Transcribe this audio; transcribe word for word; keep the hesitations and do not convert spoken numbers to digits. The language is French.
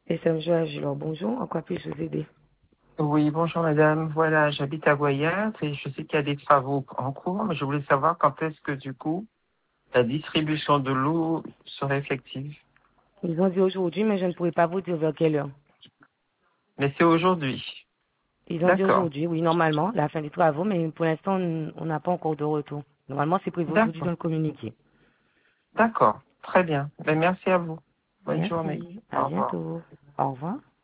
Et ça me joue à Gilles. Bonjour, en quoi puis-je vous aider? Oui, bonjour madame. Voilà, j'habite à Goyard et je sais qu'il y a des travaux en cours, mais je voulais savoir quand est-ce que du coup la distribution de l'eau serait effective. Ils ont dit aujourd'hui, mais je ne pourrais pas vous dire vers quelle heure. Mais c'est aujourd'hui. Ils ont dit D'accord. aujourd'hui, oui, normalement, la fin des travaux, mais pour l'instant, on on n'a pas encore de retour. Normalement, c'est prévu aujourd'hui D'accord. dans le communiqué. D'accord. Très bien. Ben, merci à vous. Bonne journée. Merci. À Au revoir. bientôt. Au revoir.